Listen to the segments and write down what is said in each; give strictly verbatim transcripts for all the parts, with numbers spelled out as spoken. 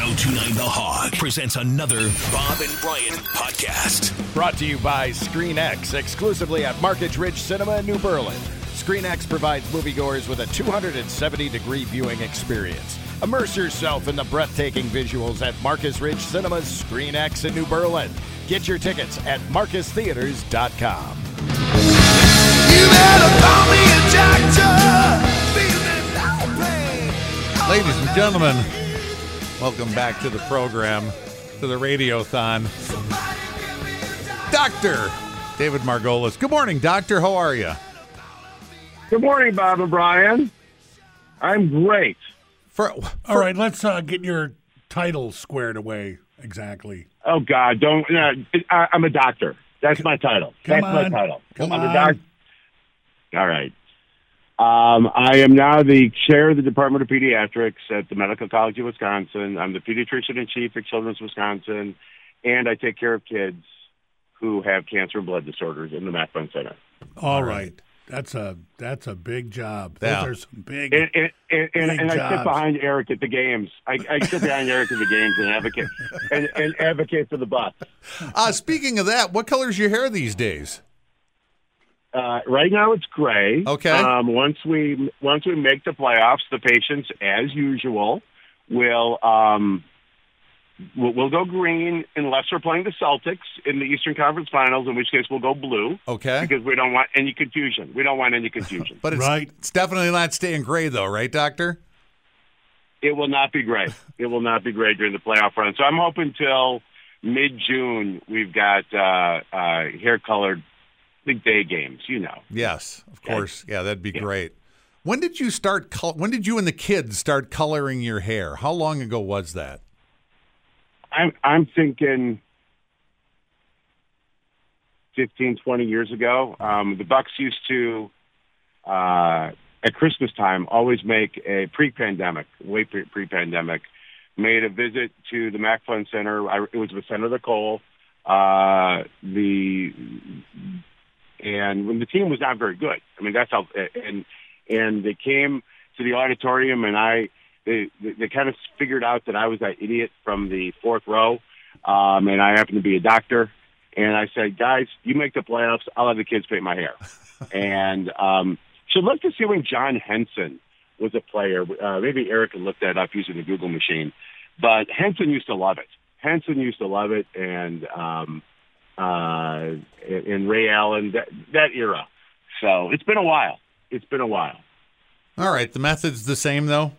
ten twenty-nine The Hog presents another Bob and Brian podcast. Brought to you by ScreenX, exclusively at Marcus Ridge Cinema in New Berlin. ScreenX provides moviegoers with a two hundred seventy degree viewing experience. Immerse yourself in the breathtaking visuals at Marcus Ridge Cinema's ScreenX in New Berlin. Get your tickets at marcus theaters dot com. You better call me a doctor. Feeling no pain. Ladies and gentlemen, welcome back to the program, to the Radiothon. Doctor David Margolis. Good morning, Doctor. How are you? Good morning, Bob and Brian. I'm great. For, All for, right, let's uh, get your title squared away exactly. Oh, God, don't. Uh, I, I'm a doctor. That's my title. Come That's on. my title. Come I'm on. a doc- All right. Um, I am now the chair of the Department of Pediatrics at the Medical College of Wisconsin. I'm the pediatrician in chief at Children's Wisconsin, and I take care of kids who have cancer and blood disorders in the Mac Fun Center. All right. That's a that's a big job. Yeah. Those are some big. And, and, and, and, Big and I sit jobs. behind Eric at the games. I, I sit behind Eric at the games and advocate and, and advocate for the Bucks. uh, speaking of that, what color's your hair these days? Uh, right now it's gray. Okay. Um, once we once we make the playoffs, the patients, as usual, will um, we'll, we'll go green unless we're playing the Celtics in the Eastern Conference Finals, in which case we'll go blue. Okay. Because we don't want any confusion. We don't want any confusion. But it's, Right. it's definitely not staying gray, though, right, Doctor? It will not be gray. It will not be gray during the playoff run. So I'm hoping till mid-June we've got uh, uh, hair-colored big day games. You know. Yes, of course. Yeah, that'd be Yeah. great. When did you start? Col- when did you and the kids start coloring your hair? How long ago was that? I'm I'm thinking fifteen, twenty years ago. Um, the Bucks used to, uh, at Christmas time, always make a pre-pandemic, way pre- pre-pandemic, made a visit to the Mac Fun Center. I, it was with Senator Cole. Uh, the and when the team was not very good. I mean, that's how. And and they came to the auditorium, and I. They, they they kind of figured out that I was that idiot from the fourth row, um, and I happen to be a doctor. And I said, guys, you make the playoffs, I'll have the kids paint my hair. and um, should look to see when John Henson was a player. Uh, maybe Eric can look that up using the Google machine. But Henson used to love it. Henson used to love it, and um, uh, and Ray Allen, that, that era. So it's been a while. It's been a while. All right, the method's the same, though?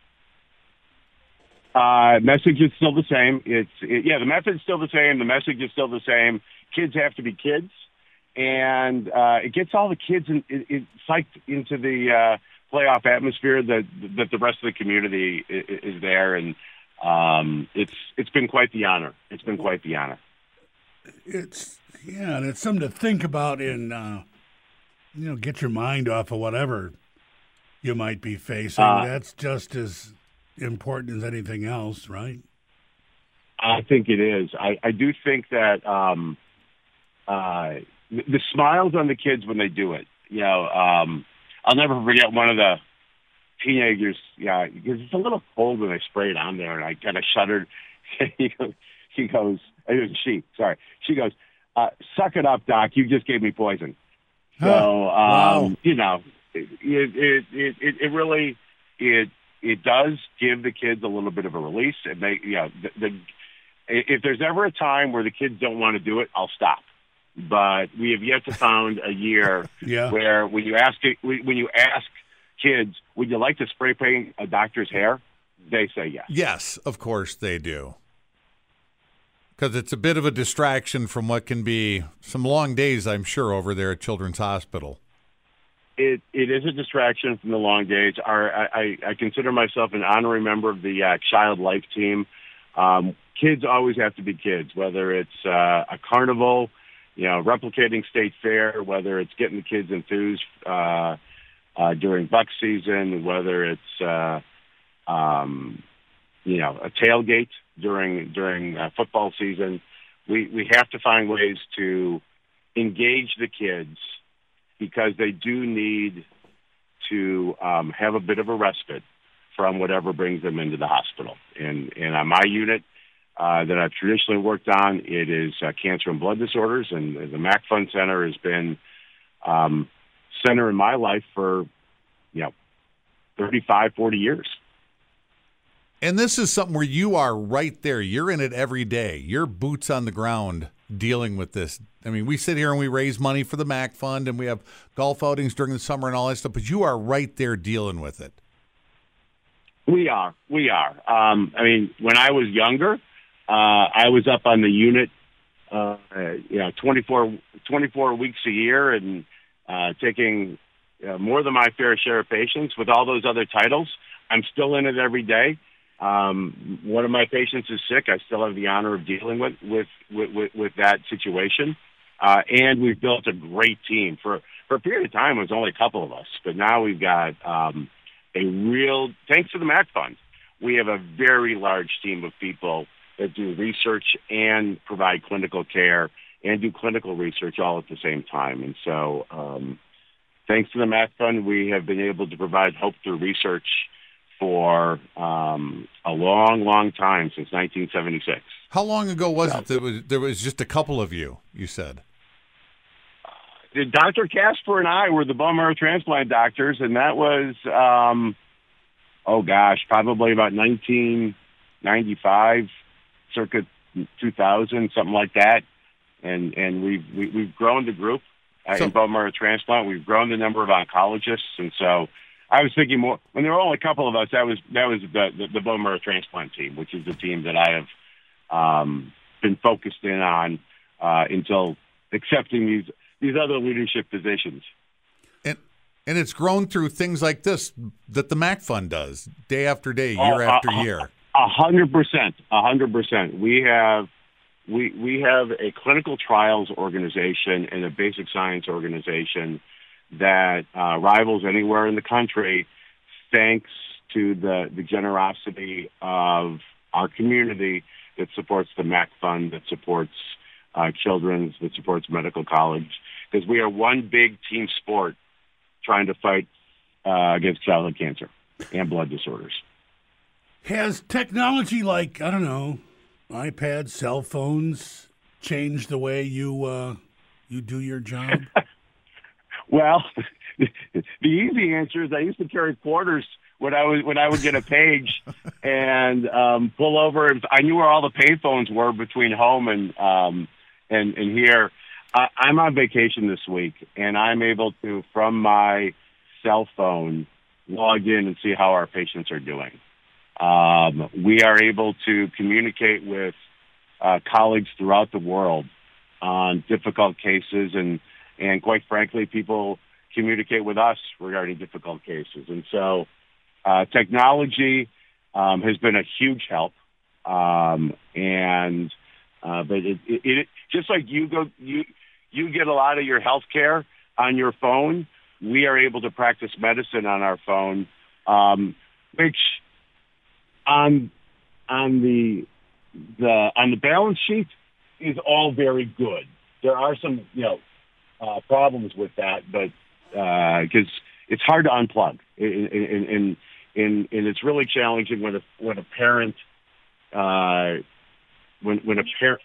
Uh, message is still the same. It's it, yeah, the method's still the same. The message is still the same. Kids have to be kids, and uh, it gets all the kids in, it, it psyched into the uh, playoff atmosphere that that the rest of the community is, is there, and um, it's it's been quite the honor. It's been quite the honor. It's yeah, and it's something to think about. In uh, you know, get your mind off of whatever you might be facing. Uh, That's just as important as anything else, right? I think it is. I, I do think that um, uh, the, the smiles on the kids when they do it. You know, um, I'll never forget one of the teenagers. Yeah, because it's a little cold when I spray it on there, and I kind of shuddered. he goes, she goes, it was a she. Sorry, she goes, uh, "Suck it up, Doc. You just gave me poison." So um, Wow. you know, it it, it it it really it. It does give the kids a little bit of a release, and they, you know, the, the, if there's ever a time where the kids don't want to do it, I'll stop. But we have yet to found a year Yeah. where when you ask it, when you ask kids, would you like to spray paint a doctor's hair? They say yes. Yes, of course they do. Because it's a bit of a distraction from what can be some long days, I'm sure, over there at Children's Hospital. It it is a distraction from the long days. Our I, I I consider myself an honorary member of the uh, Child Life team. Um, kids always have to be kids, whether it's uh, a carnival, you know, replicating state fair, whether it's getting the kids enthused uh, uh, during buck season, whether it's uh, um, you know a tailgate during during uh, football season. We we have to find ways to engage the kids, because they do need to um, have a bit of a respite from whatever brings them into the hospital. And, and on my unit uh, that I've traditionally worked on, it is uh, cancer and blood disorders, and the Mac Fund Center has been um, center in my life for, you know, thirty-five, forty years. And this is something where you are right there. You're in it every day. You're boots on the ground dealing with this. I mean, we sit here and we raise money for the Mac Fund, and we have golf outings during the summer and all that stuff, but you are right there dealing with it. We are. We are. Um, I mean, when I was younger, uh, I was up on the unit, uh, you know, twenty-four, twenty-four weeks a year and uh, taking uh, more than my fair share of patients with all those other titles. I'm still in it every day. Um, one of my patients is sick. I still have the honor of dealing with, with, with, with, with that situation. Uh, and we've built a great team. For, for a period of time, it was only a couple of us, but now we've got um, a real, thanks to the Mac Fund, we have a very large team of people that do research and provide clinical care and do clinical research all at the same time. And so um, thanks to the Mac Fund, we have been able to provide hope through research for um, a long, long time, since nineteen seventy-six. How long ago was yeah. it that was, there was just a couple of you, you said? Uh, Doctor Casper and I were the bone marrow transplant doctors, and that was, um, oh gosh, probably about nineteen ninety-five, circa two thousand, something like that. And and we've, we, we've grown the group uh, so, in bone marrow transplant. We've grown the number of oncologists, and so I was thinking more when there were only a couple of us. That was that was the, the, the bone marrow transplant team, which is the team that I have um, been focused in on uh, until accepting these these other leadership positions. And and it's grown through things like this that the Mac Fund does day after day, year uh, after uh, year. A hundred percent, a hundred percent. We have we we have a clinical trials organization and a basic science organization that uh, rivals anywhere in the country, thanks to the, the generosity of our community that supports the Mac Fund, that supports uh, Children's, that supports Medical College, because we are one big team sport trying to fight uh, against childhood cancer and blood disorders. Has technology like, I don't know, iPads, cell phones changed the way you uh, you do your job? Well, the easy answer is I used to carry quarters when I was when I would get a page and um, pull over. I knew where all the payphones were between home and um, and, and here. I, I'm on vacation this week, and I'm able to, from my cell phone, log in and see how our patients are doing. Um, we are able to communicate with uh, colleagues throughout the world on difficult cases, and And quite frankly, people communicate with us regarding difficult cases. And so uh, technology um, has been a huge help. Um, and uh, but it, it, it just like you go, you you get a lot of your health care on your phone. We are able to practice medicine on our phone, um, which on on the the on the balance sheet is all very good. There are some, you know, Uh, problems with that, but because uh, it's hard to unplug, and, and, and, and it's really challenging when a when a parent, uh, when when a parent.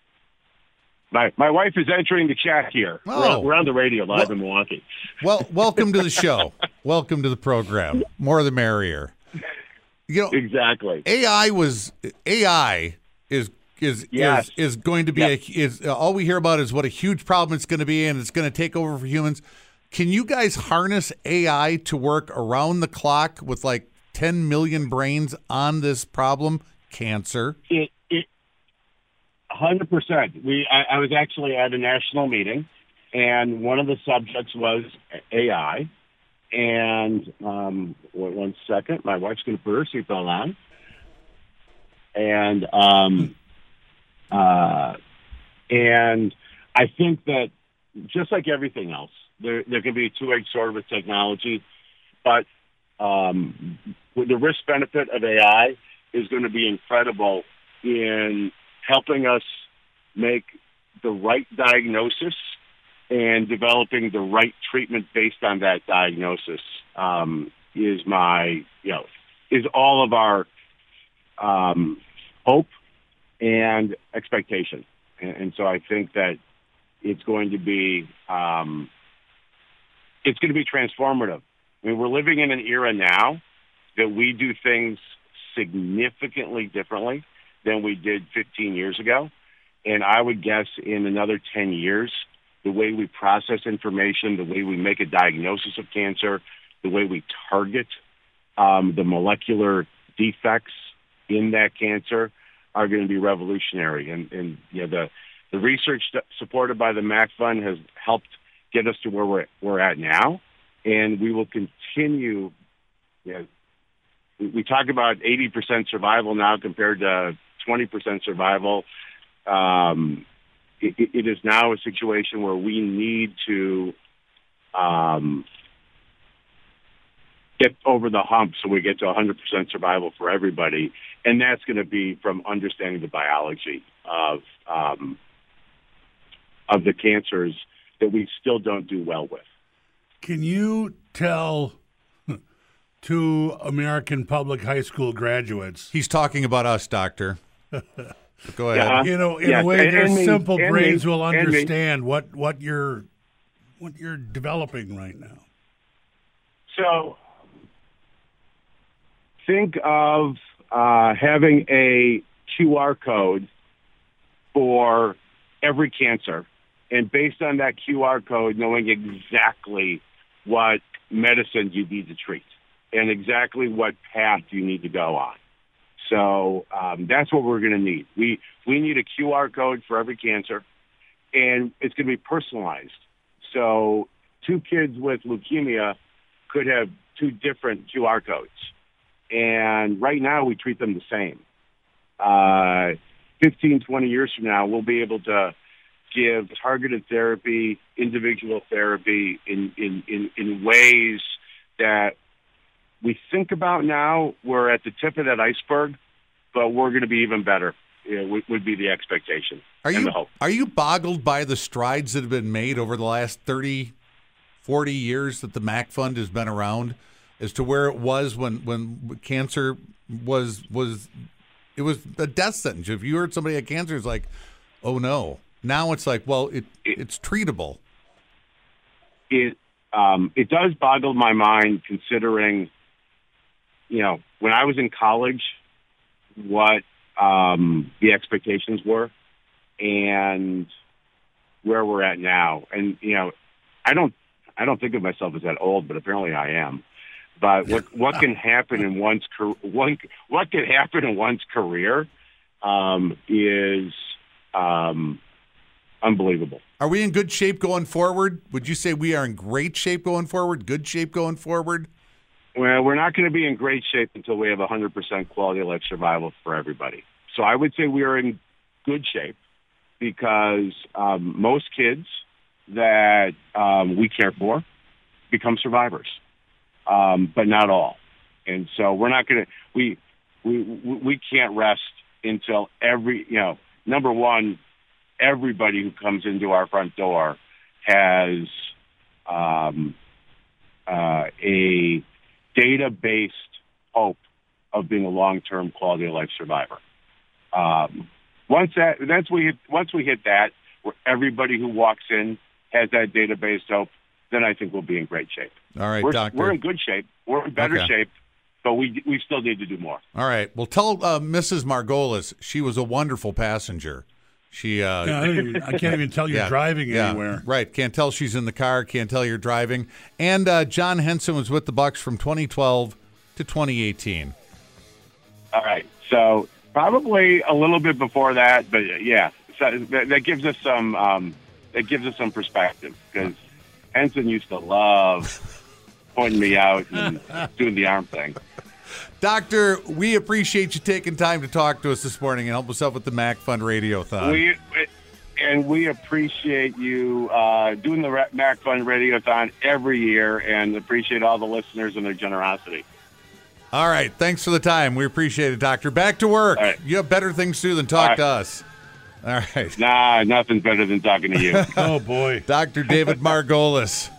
My my wife is entering the chat here. Oh. We're, we're on the radio live well, in Milwaukee. Well, welcome to the show. Welcome to the program. More the merrier. You know, exactly. A I was A I is. Is, yes. is is going to be yep. a is uh, all we hear about is what a huge problem it's going to be, and it's going to take over for humans. Can you guys harness A I to work around the clock with like ten million brains on this problem, cancer? It, it, one hundred percent. We I, I was actually at a national meeting, and one of the subjects was A I. And um, one second, my wife's going to put her seatbelt on, and. Um, Uh, and I think that just like everything else, there there can be a two-edged sword with technology, but um, with the risk-benefit of A I is going to be incredible in helping us make the right diagnosis and developing the right treatment based on that diagnosis um, is my, you know, is all of our um, hope and expectation. And, and so I think that it's going to be um, it's going to be transformative. I mean, we're living in an era now that we do things significantly differently than we did fifteen years ago. And I would guess in another ten years, the way we process information, the way we make a diagnosis of cancer, the way we target um, the molecular defects in that cancer are going to be revolutionary. And, and you know, the, the research supported by the MAC Fund has helped get us to where we're, we're at now. And we will continue. You know, we, we talk about eighty percent survival now compared to twenty percent survival. Um, it, it is now a situation where we need to um, get over the hump so we get to one hundred percent survival for everybody. And that's going to be from understanding the biology of um, of the cancers that we still don't do well with. Can you tell two American public high school graduates? He's talking about us, Doctor. Go ahead. Yeah. You know, in Yes, a way, and- their and me, simple and brains me, will and me. understand what, what you're what you're developing right now. So think of uh, having a Q R code for every cancer, and based on that Q R code, knowing exactly what medicine you need to treat and exactly what path you need to go on. So um, that's what we're going to need. We we need a Q R code for every cancer, and it's going to be personalized. So two kids with leukemia could have two different Q R codes, and right now we treat them the same. Uh, fifteen, twenty years from now, we'll be able to give targeted therapy, individual therapy in, in, in, in ways that we think about now. We're at the tip of that iceberg, but we're going to be even better. It would, would be the expectation Are and you the hope. are you boggled by the strides that have been made over the last thirty, forty years that the MAC Fund has been around as to where it was when, when cancer was was it was a death sentence. If you heard somebody had cancer, it's like, oh no. Now it's like, well, it, It- it's treatable. It um, it does boggle my mind considering, you know, when I was in college, what um, the expectations were and where we're at now. And, you know, I don't I don't think of myself as that old, but apparently I am. But what what can happen in one's car- one what can happen in one's career um, is um, unbelievable. Are we in good shape going forward? Would you say we are in great shape going forward? Good shape going forward? Well, we're not going to be in great shape until we have one hundred percent quality of life survival for everybody. So I would say we are in good shape because um, most kids that um, we care for become survivors, um, but not all. And so we're not going to we we we can't rest until every you know number one, everybody who comes into our front door has um, uh, a data-based hope of being a long-term quality of life survivor. Um, once that, that's we hit, once we hit that, where everybody who walks in has that data-based hope, then I think we'll be in great shape. All right, we're, Doctor. We're in good shape. We're in better Okay. shape, but we we still need to do more. All right. Well, tell uh, Missus Margolis she was a wonderful passenger. She, uh, Yeah, I, don't even, I can't even tell you're yeah, driving yeah, anywhere. Right. Can't tell she's in the car. Can't tell you're driving. And uh, John Henson was with the Bucks from twenty twelve to twenty eighteen. All right. So probably a little bit before that, but yeah, so that, that gives us some um, that gives us some perspective because Henson used to love pointing me out and doing the arm thing. Doctor, we appreciate you taking time to talk to us this morning and help us out with the MAC Fund Radiothon. We and we appreciate you uh, doing the Ra- MAC Fund Radiothon every year, and appreciate all the listeners and their generosity. All right. Thanks for the time. We appreciate it, Doctor. Back to work. All right. You have better things to do than talk All to right. us. All right. Nah, nothing's better than talking to you. Oh, boy. Doctor David Margolis.